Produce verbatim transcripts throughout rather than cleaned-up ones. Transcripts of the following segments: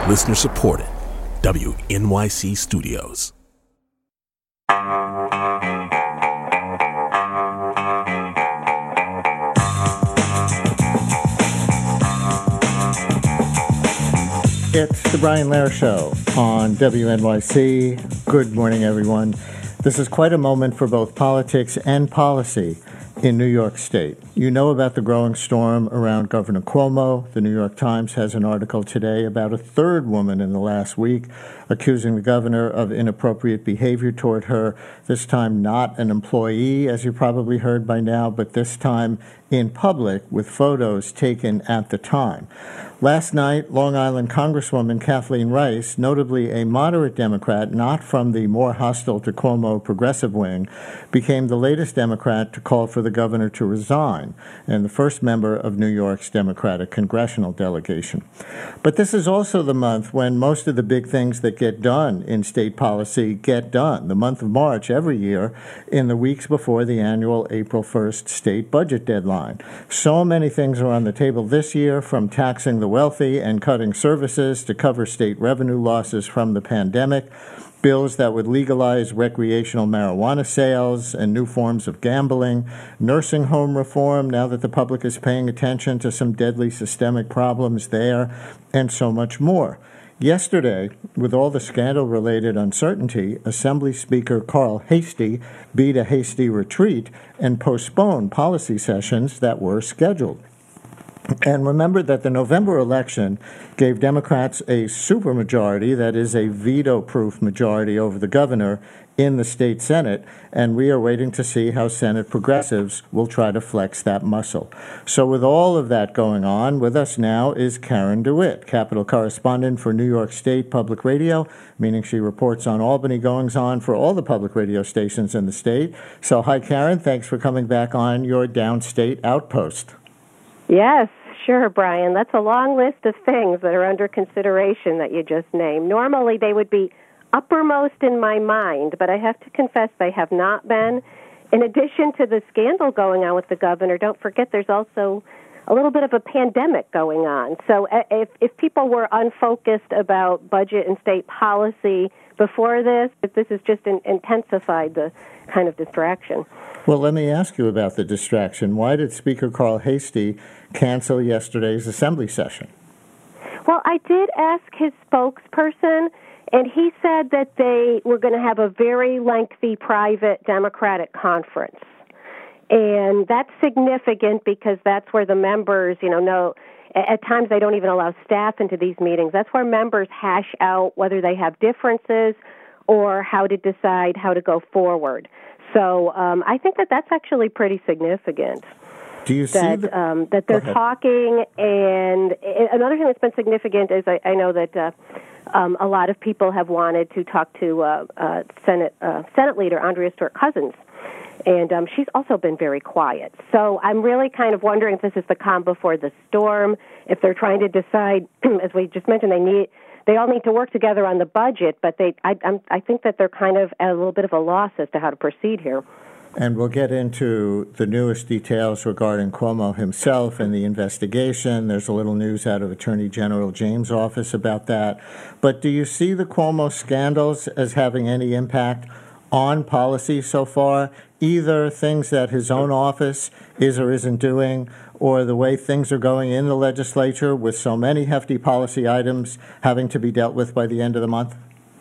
Listener supported. W N Y C Studios. It's the Brian Lehrer Show on W N Y C. Good morning, everyone. This is quite a moment for both politics and policy in New York State. You know about the growing storm around Governor Cuomo. The New York Times has an article today about a third woman in the last week accusing the governor of inappropriate behavior toward her, this time not an employee, as you probably heard by now, but this time in public with photos taken at the time. Last night, Long Island Congresswoman Kathleen Rice, notably a moderate Democrat, not from the more hostile to Cuomo progressive wing, became the latest Democrat to call for the governor to resign and the first member of New York's Democratic congressional delegation. But this is also the month when most of the big things that get done in state policy get done, the month of March every year, in the weeks before the annual April first state budget deadline. So many things are on the table this year, from taxing the wealthy and cutting services to cover state revenue losses from the pandemic, bills that would legalize recreational marijuana sales and new forms of gambling, nursing home reform now that the public is paying attention to some deadly systemic problems there, and so much more. Yesterday, with all the scandal-related uncertainty, Assembly Speaker Carl Heastie beat a hasty retreat and postponed policy sessions that were scheduled. And remember that the November election gave Democrats a supermajority, that is a veto-proof majority over the governor in the state Senate, and we are waiting to see how Senate progressives will try to flex that muscle. So with all of that going on, with us now is Karen DeWitt, Capitol correspondent for New York State Public Radio, meaning she reports on Albany goings-on for all the public radio stations in the state. So hi, Karen. Thanks for coming back on your downstate outpost. Yes, sure, Brian. That's a long list of things that are under consideration that you just named. Normally, they would be uppermost in my mind, but I have to confess they have not been. In addition to the scandal going on with the governor, don't forget there's also a little bit of a pandemic going on. So if, if people were unfocused about budget and state policy before this, this has just in, intensified the kind of distraction. Well, let me ask you about the distraction. Why did Speaker Carl Heastie cancel yesterday's assembly session? Well, I did ask his spokesperson, and he said that they were going to have a very lengthy private Democratic conference. And that's significant because that's where the members, you know, know, at times they don't even allow staff into these meetings. That's where members hash out whether they have differences or how to decide how to go forward. So um, I think that that's actually pretty significant. Do you see that, the... um, that they're talking? And another thing that's been significant is I, I know that uh, um, a lot of people have wanted to talk to uh, uh, Senate uh, Senate Leader Andrea Stewart-Cousins, and um, she's also been very quiet. So I'm really kind of wondering if this is the calm before the storm, if they're trying to decide, as we just mentioned, they need they all need to work together on the budget, but they I, I'm, I think that they're kind of at a little bit of a loss as to how to proceed here. And we'll get into the newest details regarding Cuomo himself and the investigation. There's a little news out of Attorney General James' office about that. But do you see the Cuomo scandals as having any impact on policy so far, either things that his own office is or isn't doing, or the way things are going in the legislature with so many hefty policy items having to be dealt with by the end of the month?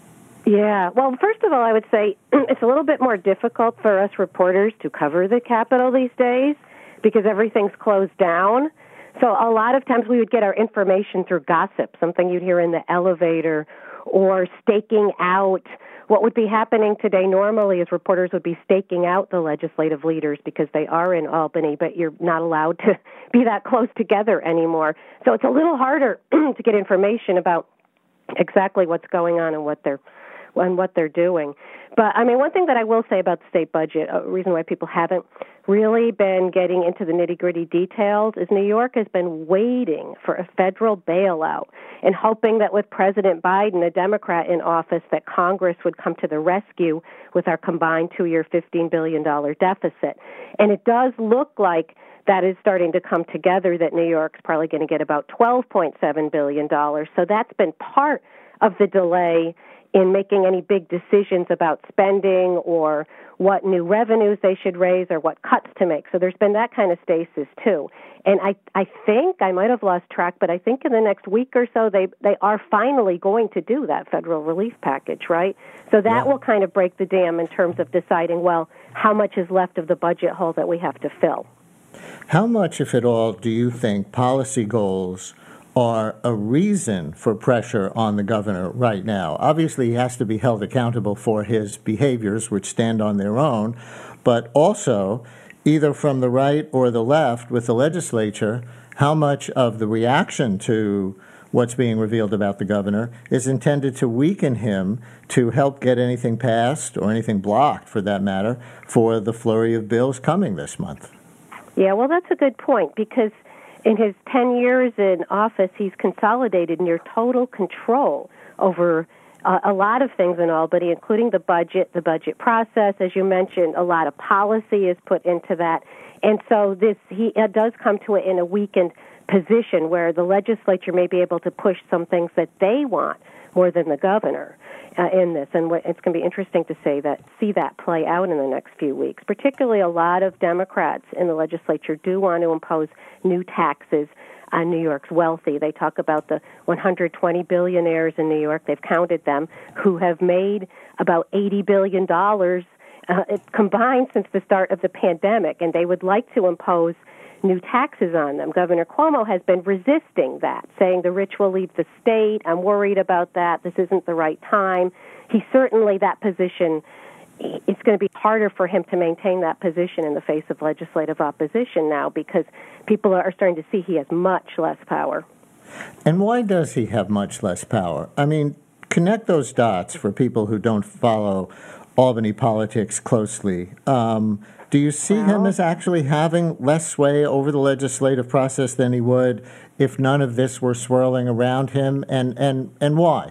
Yeah. Well, first of all, I would say it's a little bit more difficult for us reporters to cover the Capitol these days because everything's closed down. So a lot of times we would get our information through gossip, something you'd hear in the elevator, or staking out. What would be happening today normally is reporters would be staking out the legislative leaders because they are in Albany, but you're not allowed to be that close together anymore. So it's a little harder to get information about exactly what's going on and what they're and what they're doing. But, I mean, one thing that I will say about the state budget, a reason why people haven't really been getting into the nitty-gritty details is New York has been waiting for a federal bailout and hoping that with President Biden, a Democrat in office, that Congress would come to the rescue with our combined two-year fifteen billion dollars deficit. And it does look like that is starting to come together, that New York's probably going to get about twelve point seven billion dollars. So that's been part of the delay in making any big decisions about spending or what new revenues they should raise or what cuts to make. So there's been that kind of stasis, too. And I, I think, I might have lost track, but I think in the next week or so, they, they are finally going to do that federal relief package, right? So that Yeah. will kind of break the dam in terms of deciding, well, how much is left of the budget hole that we have to fill. How much, if at all, do you think policy goals are a reason for pressure on the governor right now? Obviously, he has to be held accountable for his behaviors, which stand on their own, but also, either from the right or the left with the legislature, how much of the reaction to what's being revealed about the governor is intended to weaken him to help get anything passed, or anything blocked for that matter, for the flurry of bills coming this month? Yeah, well, that's a good point, because in his ten years in office, he's consolidated near total control over uh, a lot of things in Albany, including the budget, the budget process. As you mentioned, a lot of policy is put into that. And so this he uh, does come to it in a weakened position where the legislature may be able to push some things that they want more than the governor uh, in this. And what, it's going to be interesting to say that, see that play out in the next few weeks. Particularly a lot of Democrats in the legislature do want to impose new taxes on New York's wealthy. They talk about the one hundred twenty billionaires in New York, they've counted them, who have made about eighty billion dollars uh, combined since the start of the pandemic, and they would like to impose new taxes on them. Governor Cuomo has been resisting that, saying the rich will leave the state. I'm worried about that. This isn't the right time. He certainly, that position, it's going to be harder for him to maintain that position in the face of legislative opposition now, because people are starting to see he has much less power. And why does he have much less power? I mean, connect those dots for people who don't follow Albany politics closely. Um, do you see well, him as actually having less sway over the legislative process than he would if none of this were swirling around him? And, and, and why?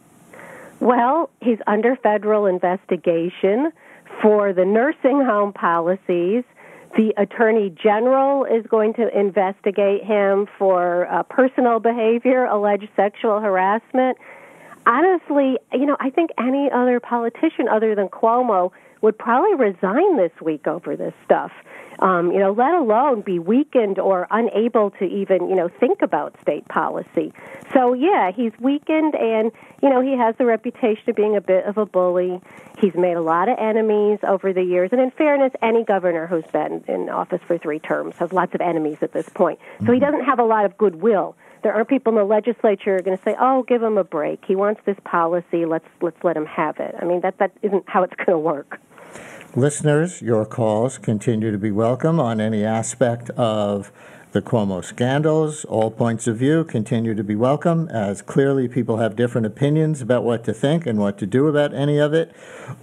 Well, he's under federal investigation for the nursing home policies. The Attorney General is going to investigate him for uh, personal behavior, alleged sexual harassment. Honestly, you know, I think any other politician other than Cuomo would probably resign this week over this stuff, um, you know, let alone be weakened or unable to even, you know, think about state policy. So, yeah, he's weakened, and, you know, he has the reputation of being a bit of a bully. He's made a lot of enemies over the years. And in fairness, any governor who's been in office for three terms has lots of enemies at this point. So he doesn't have a lot of goodwill. There are people in the legislature who are going to say, oh, give him a break. He wants this policy. Let's let's let him have it. I mean, that, that isn't how it's going to work. Listeners, your calls continue to be welcome on any aspect of the Cuomo scandals. All points of view continue to be welcome, as clearly people have different opinions about what to think and what to do about any of it.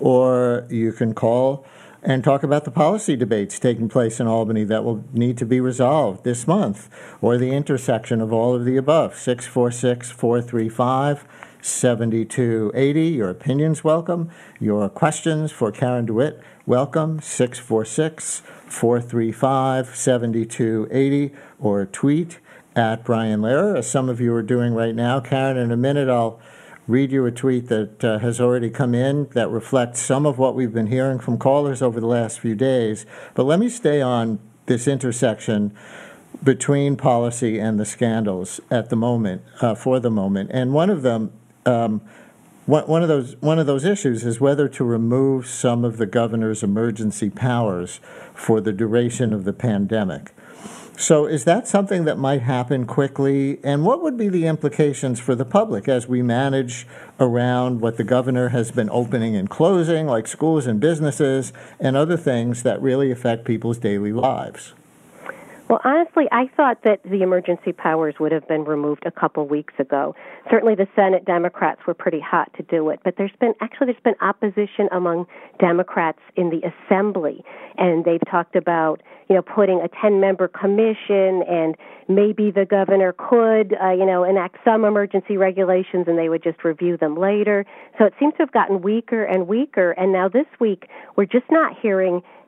Or you can call and talk about the policy debates taking place in Albany that will need to be resolved this month, or the intersection of all of the above. six four six, four three five, seven two eight zero. Your opinions welcome. Your questions for Karen DeWitt welcome. six four six, four three five, seven two eight zero, or tweet at Brian Lehrer, as some of you are doing right now. Karen, in a minute I'll read you a tweet that uh, has already come in that reflects some of what we've been hearing from callers over the last few days. But let me stay on this intersection between policy and the scandals at the moment, uh, for the moment. And one of them, um, one, one of those one of those issues is whether to remove some of the governor's emergency powers for the duration of the pandemic. So is that something that might happen quickly? And what would be the implications for the public as we manage around what the governor has been opening and closing, like schools and businesses and other things that really affect people's daily lives? Well, honestly, I thought that the emergency powers would have been removed a couple weeks ago. Certainly the Senate Democrats were pretty hot to do it, but there's been actually there's been opposition among Democrats in the Assembly, and they've talked about, you know, putting a ten-member commission, and maybe the governor could, uh, you know, enact some emergency regulations and they would just review them later. So it seems to have gotten weaker and weaker, and now this week we're just not hearing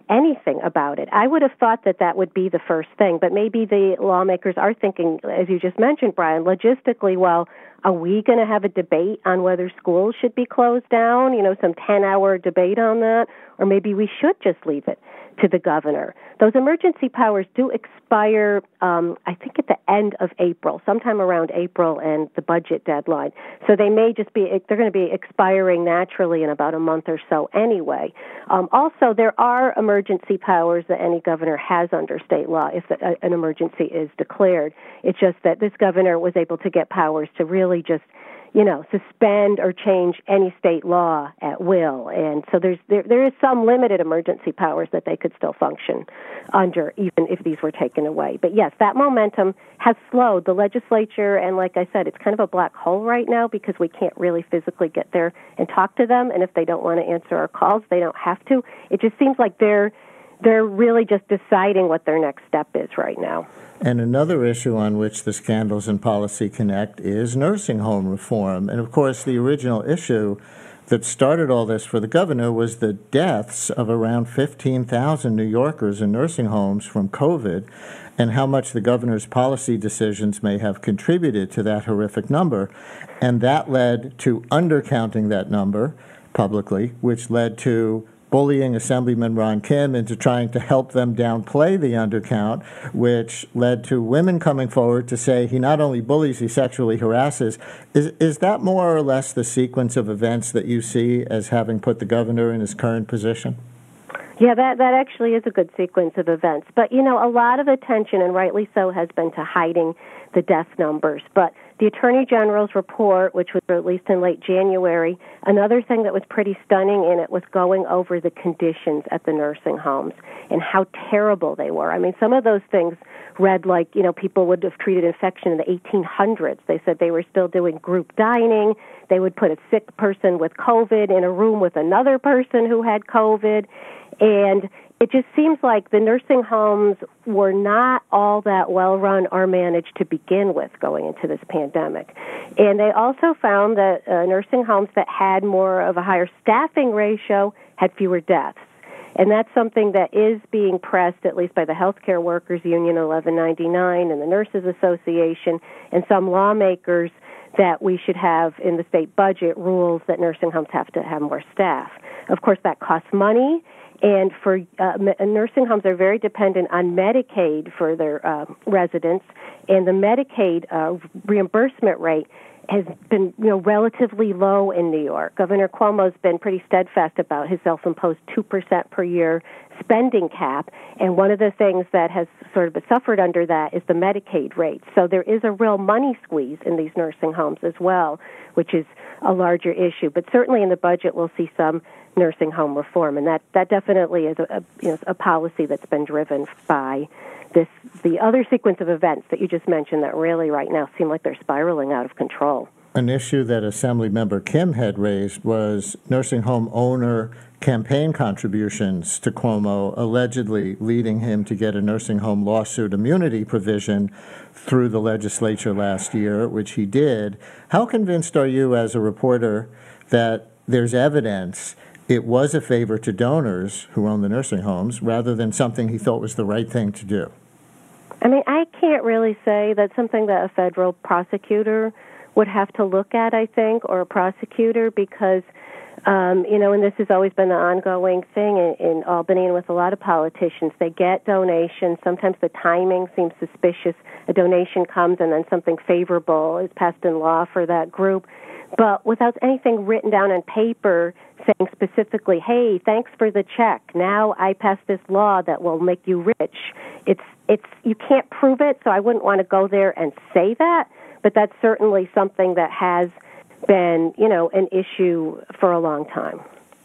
anything about it. I would have thought that that would be the first thing, but maybe the lawmakers are thinking, as you just mentioned, Brian, logistically, well, are we going to have a debate on whether schools should be closed down, you know, some ten-hour debate on that, or maybe we should just leave it to the governor. Those emergency powers do expire, um, I think, at the end of April, sometime around April and the budget deadline. So they may just be, they're going to be expiring naturally in about a month or so anyway. Um, also, there are emergency powers that any governor has under state law if a, an emergency is declared. It's just that this governor was able to get powers to really just you know, suspend or change any state law at will. And so there's there, there is some limited emergency powers that they could still function under, even if these were taken away. But yes, that momentum has slowed. The legislature, and like I said, it's kind of a black hole right now because we can't really physically get there and talk to them. And if they don't want to answer our calls, they don't have to. It just seems like they're they're really just deciding what their next step is right now. And another issue on which the scandals in policy connect is nursing home reform. And, of course, the original issue that started all this for the governor was the deaths of around fifteen thousand New Yorkers in nursing homes from COVID, and how much the governor's policy decisions may have contributed to that horrific number. And that led to undercounting that number publicly, which led to bullying Assemblyman Ron Kim into trying to help them downplay the undercount, which led to women coming forward to say he not only bullies, he sexually harasses. Is is that more or less the sequence of events that you see as having put the governor in his current position? Yeah, that, that actually is a good sequence of events. But, you know, a lot of attention, and rightly so, has been to hiding the death numbers. But the Attorney General's report, which was released in late January, another thing that was pretty stunning in it was going over the conditions at the nursing homes and how terrible they were. I mean, some of those things read like, you know, people would have treated infection in the eighteen hundreds. They said they were still doing group dining. They would put a sick person with COVID in a room with another person who had COVID. And it just seems like the nursing homes were not all that well run or managed to begin with going into this pandemic. And they also found that uh, nursing homes that had more of a higher staffing ratio had fewer deaths. And that's something that is being pressed, at least by the Healthcare Workers Union eleven ninety-nine and the Nurses Association and some lawmakers, that we should have in the state budget rules that nursing homes have to have more staff. Of course, that costs money. And for uh, nursing homes are very dependent on Medicaid for their uh, residents, and the Medicaid uh, reimbursement rate has been, you know, relatively low in New York. Governor Cuomo's been pretty steadfast about his self-imposed two percent per year spending cap, and one of the things that has sort of suffered under that is the Medicaid rate. So there is a real money squeeze in these nursing homes as well, which is a larger issue. But certainly in the budget we'll see some nursing home reform, and that, that definitely is a, a, you know, a policy that's been driven by this, the other sequence of events that you just mentioned that really right now seem like they're spiraling out of control. An issue that Assemblymember Kim had raised was nursing home owner campaign contributions to Cuomo, allegedly leading him to get a nursing home lawsuit immunity provision through the legislature last year, which he did. How convinced are you as a reporter that there's evidence it was a favor to donors who own the nursing homes rather than something he thought was the right thing to do? I mean, I can't really say that's something that a federal prosecutor would have to look at, I think, or a prosecutor, because, um, you know, and this has always been an ongoing thing in, in Albany and with a lot of politicians. They get donations. Sometimes the timing seems suspicious. A donation comes and then something favorable is passed in law for that group. But without anything written down on paper saying specifically, hey, thanks for the check, now I passed this law that will make you rich, it's it's you can't prove it, so I wouldn't want to go there and say that, but that's certainly something that has been, you know, an issue for a long time.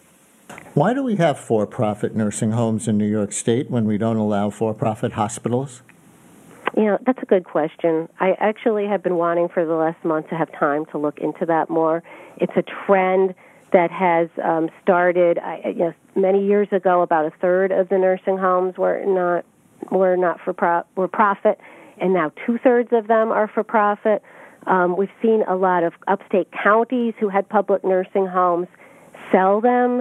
Why do we have for-profit nursing homes in New York State when we don't allow for-profit hospitals? You know, that's a good question. I actually have been wanting for the last month to have time to look into that more. It's a trend that has um, started, I, you know, many years ago. About a third of the nursing homes were not were not for pro- were profit, and now two thirds of them are for profit. Um, we've seen a lot of upstate counties who had public nursing homes sell them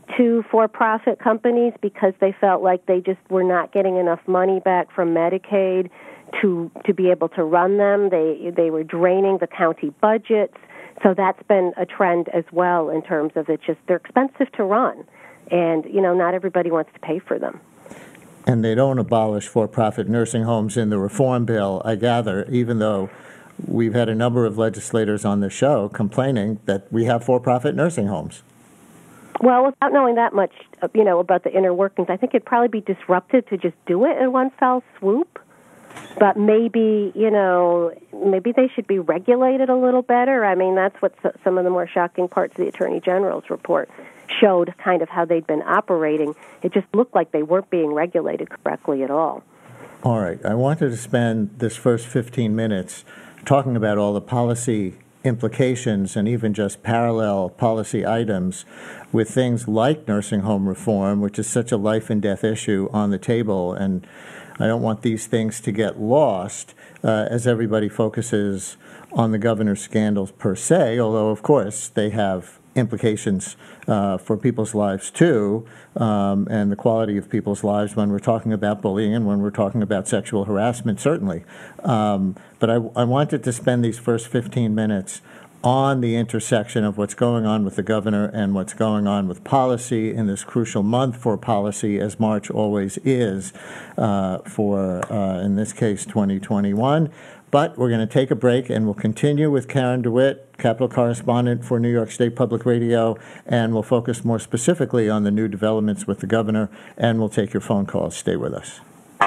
to for-profit companies because they felt like they just were not getting enough money back from Medicaid to to be able to run them. They they were draining the county budgets. So that's been a trend as well in terms of it just they're expensive to run. And, you know, not everybody wants to pay for them. And they don't abolish for-profit nursing homes in the reform bill, I gather, even though we've had a number of legislators on the show complaining that we have for-profit nursing homes. Well, without knowing that much, you know, about the inner workings, I think it'd probably be disruptive to just do it in one fell swoop. But maybe, you know, maybe they should be regulated a little better. I mean, that's what some of the more shocking parts of the Attorney General's report showed, kind of how they'd been operating. It just looked like they weren't being regulated correctly at all. All right. I wanted to spend this first fifteen minutes talking about all the policy implications and even just parallel policy items with things like nursing home reform, which is such a life and death issue on the table. And I don't want these things to get lost uh, as everybody focuses on the governor's scandals per se, although, of course, they have implications uh, for people's lives, too, um, and the quality of people's lives when we're talking about bullying and when we're talking about sexual harassment, certainly. Um, but I, I wanted to spend these first fifteen minutes on the intersection of what's going on with the governor and what's going on with policy in this crucial month for policy, as March always is uh, for, uh, in this case, twenty twenty-one. But we're going to take a break, and we'll continue with Karen DeWitt, Capitol correspondent for New York State Public Radio, and we'll focus more specifically on the new developments with the governor, and we'll take your phone calls. Stay with us.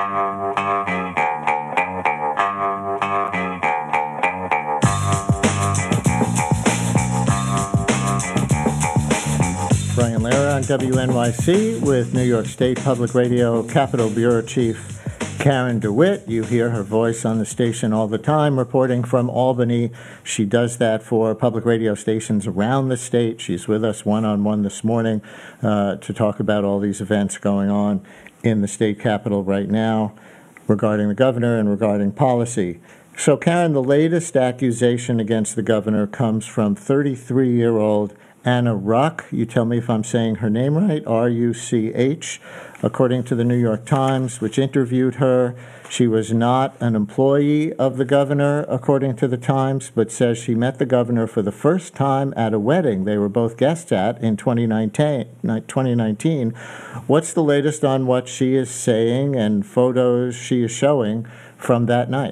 Brian Lehrer on W N Y C with New York State Public Radio Capitol Bureau Chief Karen DeWitt. You hear her voice on the station all the time, reporting from Albany. She does that for public radio stations around the state. She's with us one-on-one this morning uh, to talk about all these events going on in the state capitol right now regarding the governor and regarding policy. So, Karen, the latest accusation against the governor comes from thirty-three-year-old Anna Ruch. You tell me if I'm saying her name right, R U C H. According to the New York Times, which interviewed her, she was not an employee of the governor, according to the Times, but says she met the governor for the first time at a wedding they were both guests at in twenty nineteen. What's the latest on what she is saying and photos she is showing from that night?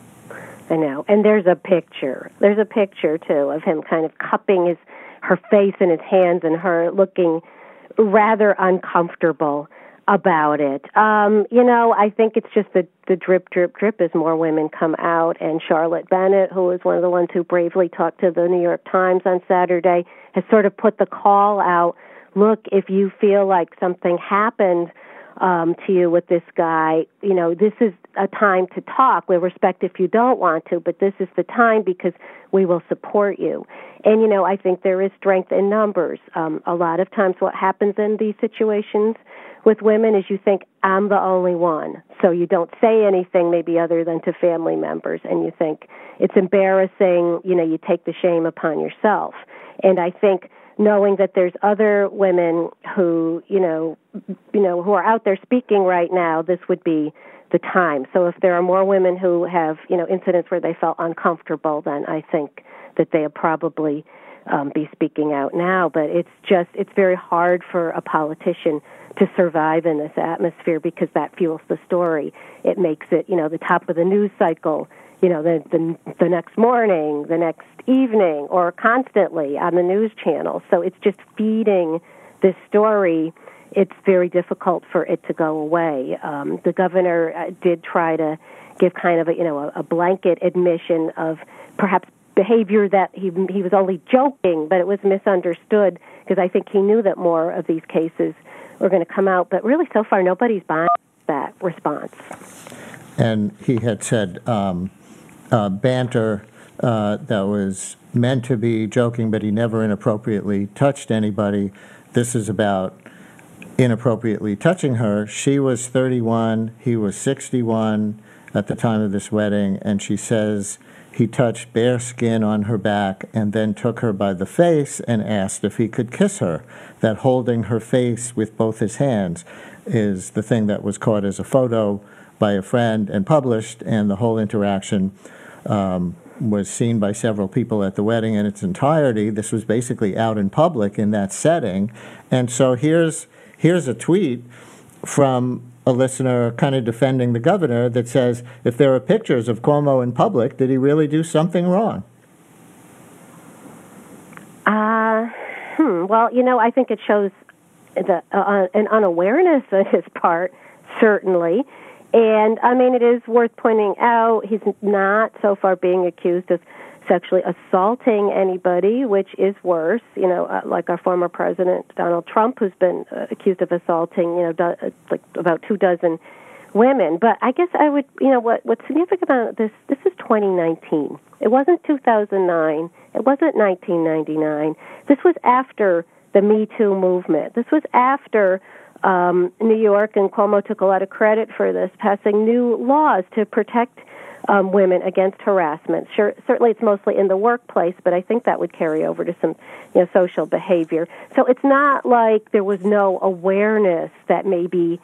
I know. And there's a picture. There's a picture, too, of him kind of cupping his her face in his hands and her looking rather uncomfortable about it. Um, you know, I think it's just the, the drip, drip, drip as more women come out. And Charlotte Bennett, who was one of the ones who bravely talked to the New York Times on Saturday, has sort of put the call out, look, if you feel like something happened um, to you with this guy, you know, this is a time to talk. We'll respect if you don't want to, but this is the time because we will support you. And, you know, I think there is strength in numbers. Um, a lot of times what happens in these situations with women is you think, I'm the only one. So you don't say anything maybe other than to family members, and you think it's embarrassing, you know, you take the shame upon yourself. And I think knowing that there's other women who, you know, you know, who are out there speaking right now, this would be the time. So if there are more women who have, you know, incidents where they felt uncomfortable, then I think that they'll probably um, be speaking out now. But it's just, it's very hard for a politician to survive in this atmosphere because that fuels the story. It makes it, you know, the top of the news cycle, you know, the, the the next morning, the next evening, or constantly on the news channel. So it's just feeding this story. It's very difficult for it to go away. Um, the governor uh, did try to give kind of a, you know, a, a blanket admission of perhaps behavior that he he was only joking, but it was misunderstood because I think he knew that more of these cases were going to come out. But really, so far, nobody's buying that response. And he had said um, uh, banter uh, that was meant to be joking, but he never inappropriately touched anybody. This is about inappropriately touching her. She was thirty-one, he was sixty-one at the time of this wedding, and she says he touched bare skin on her back and then took her by the face and asked if he could kiss her. That holding her face with both his hands is the thing that was caught as a photo by a friend and published, and the whole interaction um, was seen by several people at the wedding in its entirety. This was basically out in public in that setting. And so here's here's a tweet from a listener kind of defending the governor that says, if there are pictures of Cuomo in public, did he really do something wrong? Uh, hmm. Well, you know, I think it shows the, uh, an unawareness on his part, certainly. And, I mean, it is worth pointing out he's not so far being accused of sexually assaulting anybody, which is worse, you know, uh, like our former president, Donald Trump, who's been uh, accused of assaulting, you know, do, uh, like about two dozen women. But I guess I would, you know, what what's significant about this, this is twenty nineteen. It wasn't two thousand nine. It wasn't nineteen ninety-nine. This was after the Me Too movement. This was after um, New York, and Cuomo took a lot of credit for this, passing new laws to protect Um, women against harassment. Sure, certainly it's mostly in the workplace, but I think that would carry over to some, you know, social behavior. So it's not like there was no awareness that maybe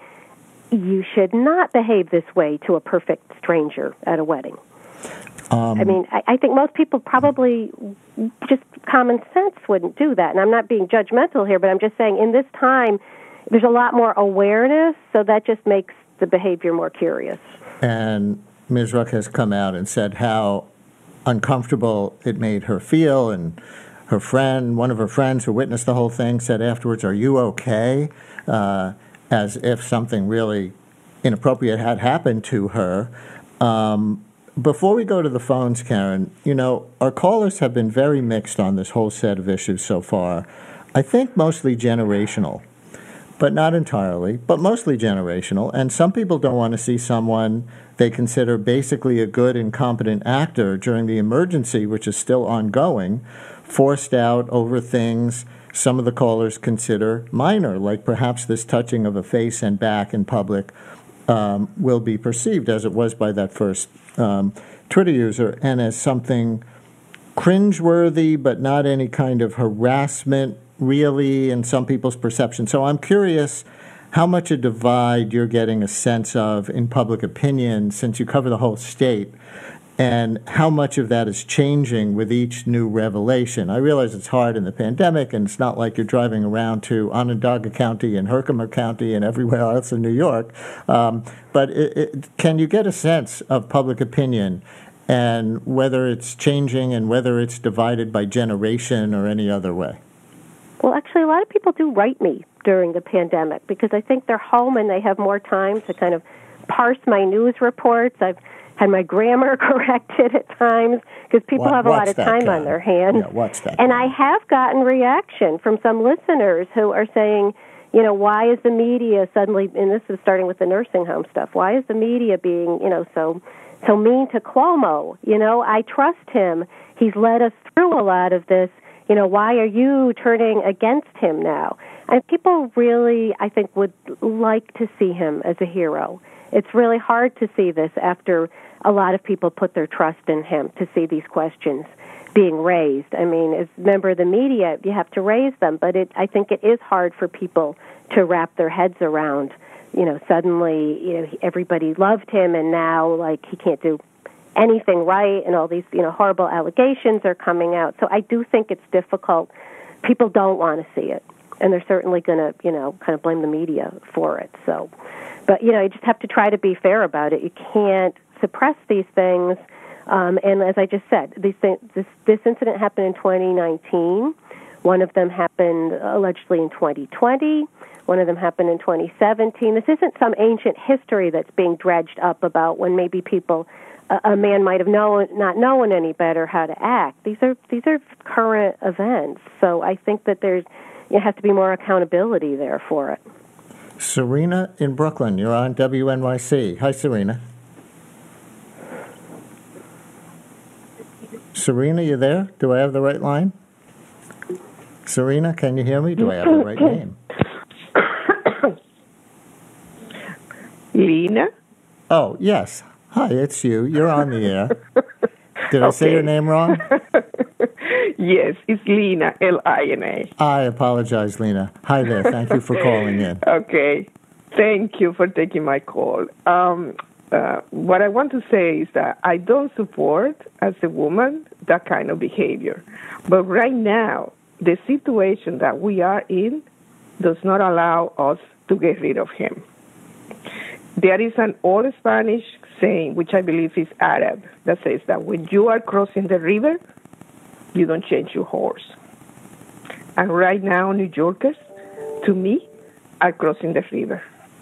you should not behave this way to a perfect stranger at a wedding. Um, I mean, I, I think most people probably just common sense wouldn't do that. And I'm not being judgmental here, but I'm just saying in this time, there's a lot more awareness, so that just makes the behavior more curious. And Miz Ruck has come out and said how uncomfortable it made her feel, and her friend, one of her friends who witnessed the whole thing, said afterwards, "Are you okay?" Uh, as if something really inappropriate had happened to her. Um, before we go to the phones, Karen, you know, our callers have been very mixed on this whole set of issues so far. I think mostly generational, but not entirely, but mostly generational. And some people don't want to see someone they consider basically a good and competent actor during the emergency, which is still ongoing, forced out over things some of the callers consider minor, like perhaps this touching of a face and back in public um, will be perceived, as it was by that first um, Twitter user, and as something cringeworthy, but not any kind of harassment, really, in some people's perception. So I'm curious how much a divide you're getting a sense of in public opinion, since you cover the whole state, and how much of that is changing with each new revelation. I realize it's hard in the pandemic, and it's not like you're driving around to Onondaga County and Herkimer County and everywhere else in New York, um, but it, it, can you get a sense of public opinion and whether it's changing and whether it's divided by generation or any other way? Well, actually, a lot of people do write me during the pandemic because I think they're home and they have more time to kind of parse my news reports. I've had my grammar corrected at times because people what, have a lot of that, time Karen? on their hands. Yeah, what's that? And Karen? I have gotten reaction from some listeners who are saying, you know, why is the media suddenly, and this is starting with the nursing home stuff, why is the media being, you know, so so mean to Cuomo? You know, I trust him. He's led us through a lot of this. You know, why are you turning against him now? And people really, I think, would like to see him as a hero. It's really hard to see this after a lot of people put their trust in him, to see these questions being raised. I mean, as a member of the media, you have to raise them, but it, I think it is hard for people to wrap their heads around. You know, suddenly, you know, everybody loved him, and now, like, he can't do anything right, and all these, you know, horrible allegations are coming out. So I do think it's difficult. People don't want to see it, and they're certainly going to, you know, kind of blame the media for it. So, but, you know, you just have to try to be fair about it. You can't suppress these things. Um, and as I just said, these things, this, this incident happened in twenty nineteen. One of them happened allegedly in twenty twenty. One of them happened in twenty seventeen. This isn't some ancient history that's being dredged up about when maybe people a man might have known, not known any better how to act. These are these are current events, so I think that there's it has to be more accountability there for it. Serena in Brooklyn, you're on W N Y C. Hi, Serena. Serena, you there? Do I have the right line? Serena, can you hear me? Do I have the right name? Lena? Oh, yes. Hi, it's you. You're on the air. Did I say your name wrong? Yes, it's Lina, L I N A. I apologize, Lina. Hi there. Thank you for calling in. Okay. Thank you for taking my call. Um, uh, what I want to say is that I don't support, as a woman, that kind of behavior. But right now, the situation that we are in does not allow us to get rid of him. There is an old Spanish saying, which I believe is Arab, that says that when you are crossing the river, you don't change your horse. And right now, New Yorkers, to me, are crossing the river.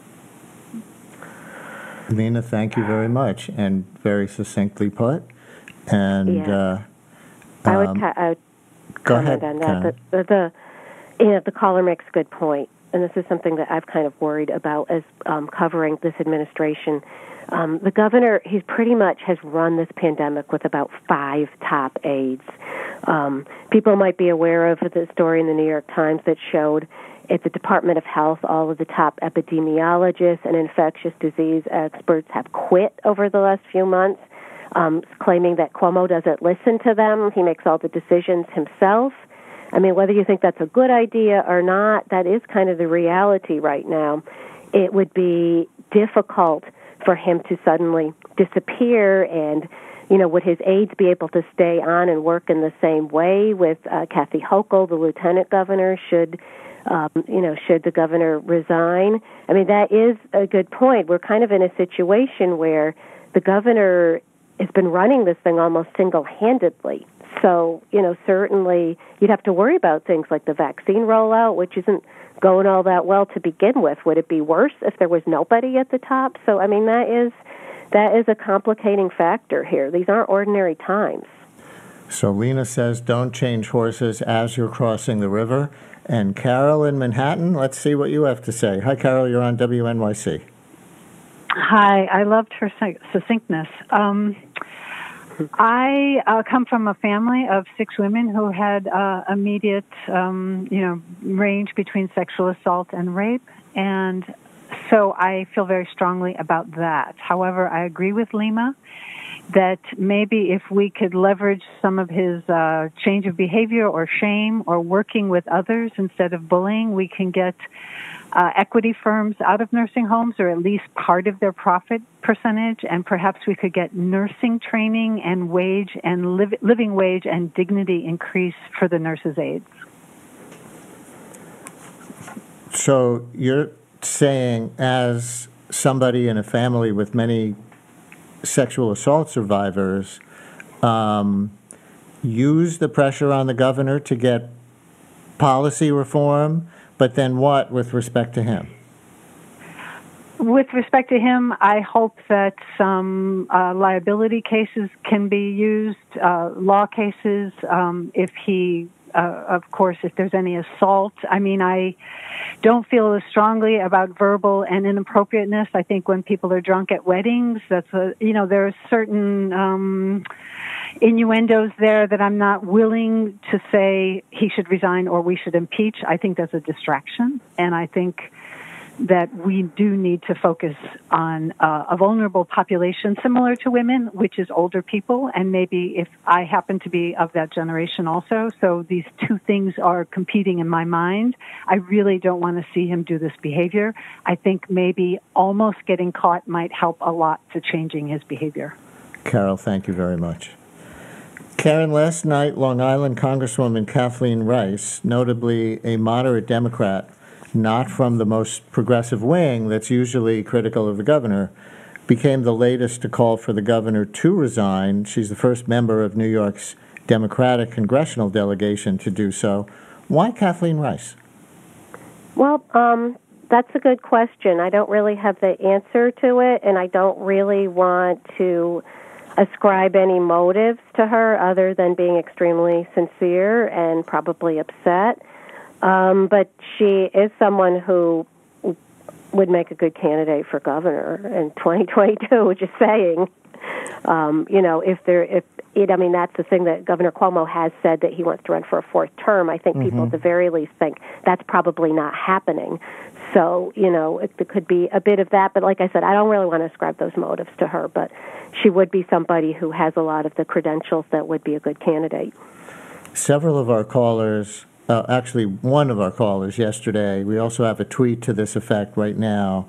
Lina, thank you very much, and very succinctly put. And yeah. uh, I would, um, ca- I would go comment ahead, on that. Karen. The, the, the, you know, the caller makes a good point, and this is something that I've kind of worried about as um, covering this administration. Um, the governor, he's pretty much has run this pandemic with about five top aides. Um, people might be aware of the story in the New York Times that showed at the Department of Health, all of the top epidemiologists and infectious disease experts have quit over the last few months, um, claiming that Cuomo doesn't listen to them. He makes all the decisions himself. I mean, whether you think that's a good idea or not, that is kind of the reality right now. It would be difficult for him to suddenly disappear, and, you know, would his aides be able to stay on and work in the same way with uh, Kathy Hochul, the lieutenant governor, should, um, you know, should the governor resign? I mean, that is a good point. We're kind of in a situation where the governor has been running this thing almost single-handedly. So, you know, certainly you'd have to worry about things like the vaccine rollout, which isn't going all that well to begin with. Would it be worse if there was nobody at the top? So, I mean, that is that is a complicating factor here. These aren't ordinary times. So Lina says, don't change horses as you're crossing the river. And Carol in Manhattan, let's see what you have to say. Hi, Carol. You're on W N Y C. Hi. I loved her succinctness. Um, I uh, come from a family of six women who had uh, immediate, um, you know, range between sexual assault and rape, and so I feel very strongly about that. However, I agree with Lima that maybe if we could leverage some of his uh, change of behavior or shame or working with others instead of bullying, we can get uh, equity firms out of nursing homes, or at least part of their profit percentage, and perhaps we could get nursing training and wage and liv- living wage and dignity increase for the nurses' aides. So you're saying, as somebody in a family with many sexual assault survivors, um, use the pressure on the governor to get policy reform, but then what with respect to him? With respect to him, I hope that some uh, liability cases can be used, uh, law cases, um, if he, uh, of course, if there's any assault. I mean, I don't feel as strongly about verbal and inappropriateness. I think when people are drunk at weddings, that's a, you know, there are certain um, innuendos there that I'm not willing to say he should resign or we should impeach. I think that's a distraction, and I think that we do need to focus on uh, a vulnerable population similar to women, which is older people, and maybe if I happen to be of that generation also. So these two things are competing in my mind. I really don't want to see him do this behavior. I think maybe almost getting caught might help a lot to changing his behavior. Carol, thank you very much. Karen, last night, Long Island Congresswoman Kathleen Rice, notably a moderate Democrat, not from the most progressive wing that's usually critical of the governor, became the latest to call for the governor to resign. She's the first member of New York's Democratic congressional delegation to do so. Why Kathleen Rice? Well, um, that's a good question. I don't really have the answer to it, and I don't really want to ascribe any motives to her other than being extremely sincere and probably upset. Um, but she is someone who would make a good candidate for governor in twenty twenty-two, just saying. Um, you know, if there, if it, I mean, that's the thing that Governor Cuomo has said, that he wants to run for a fourth term. I think mm-hmm. people at the very least think that's probably not happening. So, you know, it, it could be a bit of that. But like I said, I don't really want to ascribe those motives to her. But she would be somebody who has a lot of the credentials that would be a good candidate. Several of our callers, uh, actually one of our callers yesterday, we also have a tweet to this effect right now,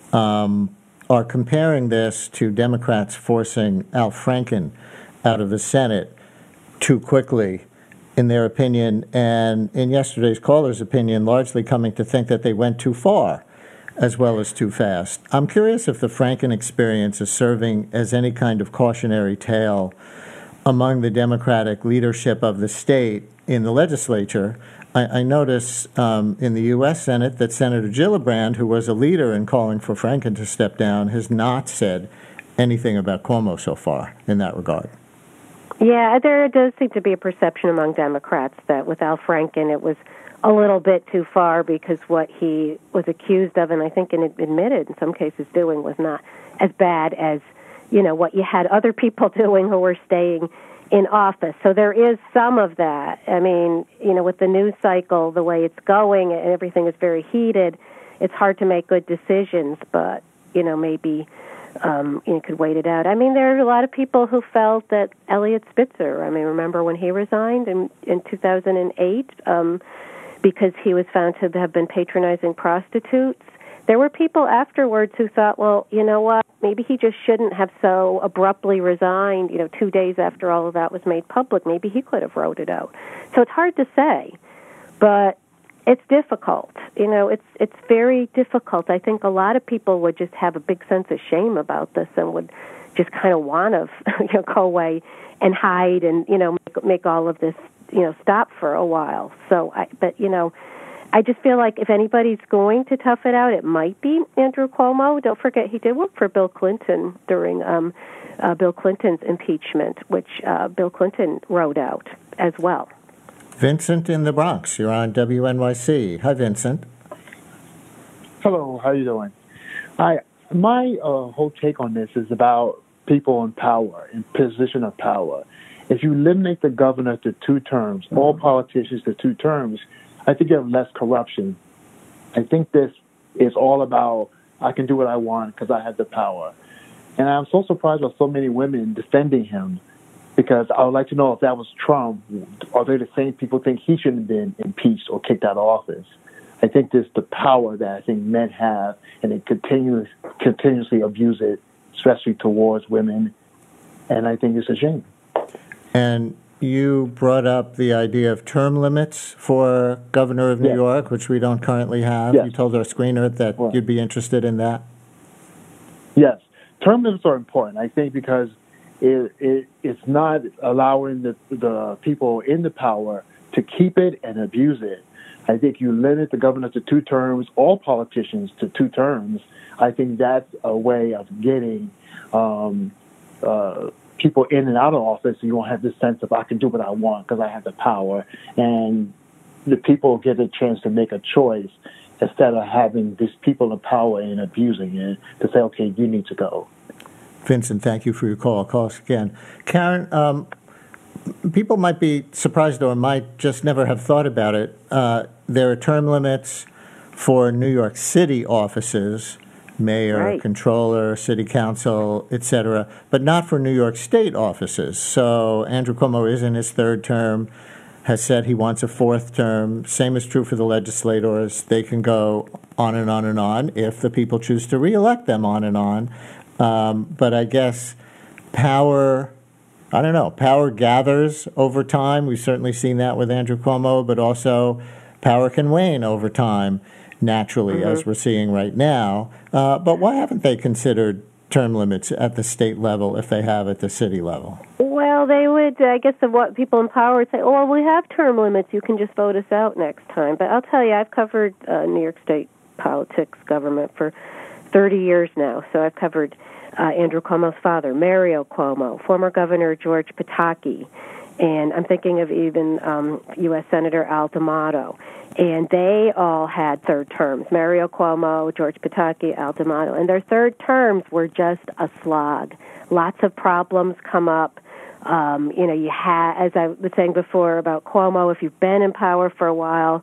um, are comparing this to Democrats forcing Al Franken out of the Senate too quickly, in their opinion, and in yesterday's caller's opinion, largely coming to think that they went too far as well as too fast. I'm curious if the Franken experience is serving as any kind of cautionary tale among the Democratic leadership of the state in the legislature. I, I notice um, in the U S Senate that Senator Gillibrand, who was a leader in calling for Franken to step down, has not said anything about Cuomo so far in that regard. Yeah, there does seem to be a perception among Democrats that with Al Franken it was a little bit too far because what he was accused of, and I think and admitted in some cases doing, was not as bad as, you know, what you had other people doing who were staying in office. So there is some of that. I mean, you know, with the news cycle, the way it's going, and everything is very heated, it's hard to make good decisions, but, you know, maybe Um, you could wait it out. I mean, there are a lot of people who felt that Eliot Spitzer, I mean, remember when he resigned in, in two thousand eight um, because he was found to have been patronizing prostitutes? There were people afterwards who thought, well, you know what, maybe he just shouldn't have so abruptly resigned, you know, two days after all of that was made public. Maybe he could have wrote it out. So it's hard to say, but it's difficult. You know, it's it's very difficult. I think a lot of people would just have a big sense of shame about this and would just kind of want to, you know, go away and hide and, you know, make, make all of this, you know, stop for a while. So, I, but, you know, I just feel like if anybody's going to tough it out, it might be Andrew Cuomo. Don't forget, he did work for Bill Clinton during um, uh, Bill Clinton's impeachment, which uh, Bill Clinton wrote out as well. Vincent in the Bronx, you're on W N Y C. Hi, Vincent. Hello, how you doing? I my uh, whole take on this is about people in power, in position of power. If you eliminate the governor to two terms, all politicians to two terms, I think you have less corruption. I think this is all about I can do what I want because I have the power. And I'm so surprised by so many women defending him, because I would like to know if that was Trump, are they the same people think he shouldn't have been impeached or kicked out of office? I think there's the power that I think men have, and they continue, continuously abuse it, especially towards women, and I think it's a shame. And you brought up the idea of term limits for governor of New yes. York, which we don't currently have. Yes. You told our screener that well, you'd be interested in that. Yes. Term limits are important, I think, because It, it, it's not allowing the, the people in the power to keep it and abuse it. I think you limit the governor to two terms, all politicians to two terms. I think that's a way of getting um, uh, people in and out of office, so you won't have this sense of I can do what I want because I have the power. And the people get a chance to make a choice instead of having these people in power and abusing it to say, okay, you need to go. Vincent, thank you for your call. Call us again. Karen, um, people might be surprised or might just never have thought about it. Uh, there are term limits for New York City offices, mayor, right. controller, city council, et cetera, but not for New York State offices. So Andrew Cuomo is in his third term, has said he wants a fourth term. Same is true for the legislators. They can go on and on and on if the people choose to reelect them on and on. Um, but I guess power, I don't know, power gathers over time. We've certainly seen that with Andrew Cuomo, but also power can wane over time naturally, mm-hmm. as we're seeing right now. Uh, but why haven't they considered term limits at the state level if they have at the city level? Well, they would, I guess, of what people in power would say, oh, well, we have term limits. You can just vote us out next time. But I'll tell you, I've covered uh, New York State politics, government for thirty years now. So I've covered uh, Andrew Cuomo's father, Mario Cuomo, former Governor George Pataki, and I'm thinking of even um, U S Senator Al D'Amato. And they all had third terms, Mario Cuomo, George Pataki, Al D'Amato. And their third terms were just a slog. Lots of problems come up. Um, you know, you ha- as I was saying before about Cuomo, if you've been in power for a while,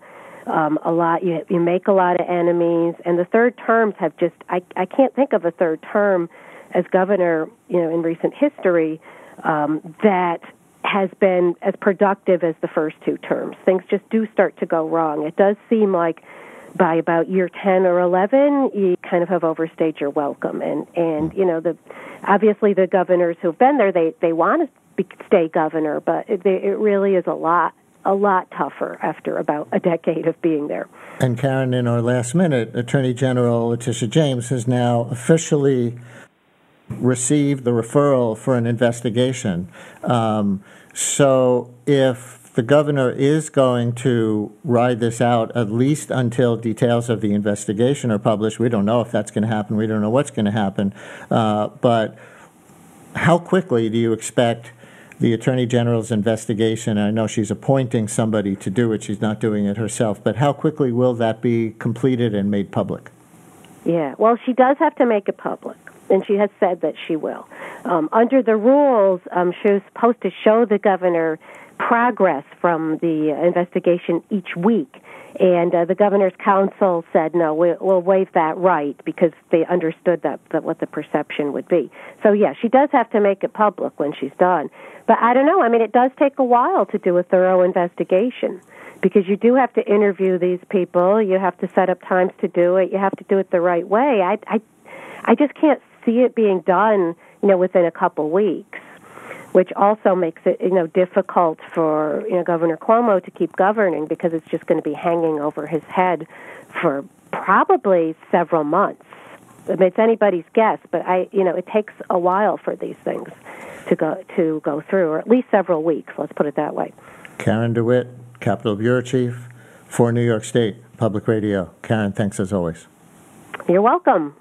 um, a lot. You you make a lot of enemies, and the third terms have just. I I can't think of a third term as governor, you know, in recent history um, that has been as productive as the first two terms. Things just do start to go wrong. It does seem like by about year ten or eleven, you kind of have overstayed your welcome. And, and you know, the obviously the governors who've been there, they, they want to be, stay governor, but it, they, it really is a lot, a lot tougher after about a decade of being there. And Karen, in our last minute, Attorney General Letitia James has now officially received the referral for an investigation. Um, so if the governor is going to ride this out at least until details of the investigation are published, we don't know if that's going to happen. We don't know what's going to happen. Uh, but how quickly do you expect the Attorney General's investigation? I know she's appointing somebody to do it. She's not doing it herself. But how quickly will that be completed and made public? Yeah, well, she does have to make it public, and she has said that she will. Um, under the rules, um, she was supposed to show the governor progress from the investigation each week, and uh, the governor's council said, no, we, we'll waive that right because they understood that, that what the perception would be. So, yeah, she does have to make it public when she's done. But I don't know. I mean, it does take a while to do a thorough investigation because you do have to interview these people. You have to set up times to do it. You have to do it the right way. I, I, I just can't see it being done, you know, within a couple weeks, which also makes it, you know, difficult for, you know, Governor Cuomo to keep governing because it's just going to be hanging over his head for probably several months. I mean, it's anybody's guess, but I, you know, it takes a while for these things to go to go through, or at least several weeks. Let's put it that way. Karen DeWitt, Capitol Bureau Chief for New York State Public Radio. Karen, thanks as always. You're welcome.